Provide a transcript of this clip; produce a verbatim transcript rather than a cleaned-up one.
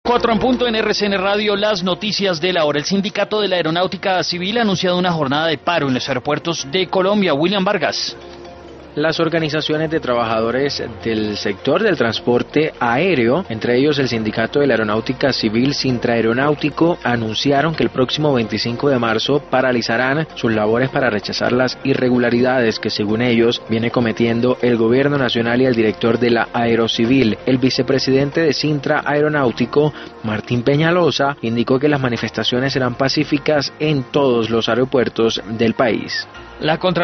Cuatro en punto en R C N Radio, las noticias de la hora. El Sindicato de la Aeronáutica Civil ha anunciado una jornada de paro en los aeropuertos de Colombia. William Vargas. Las organizaciones de trabajadores del sector del transporte aéreo, entre ellos el Sindicato de la Aeronáutica Civil Sintra Aeronáutico, anunciaron que el próximo veinticinco de marzo paralizarán sus labores para rechazar las irregularidades que, según ellos, viene cometiendo el gobierno nacional y el director de la Aerocivil. El vicepresidente de Sintra Aeronáutico, Martín Peñalosa, indicó que las manifestaciones serán pacíficas en todos los aeropuertos del país. La contra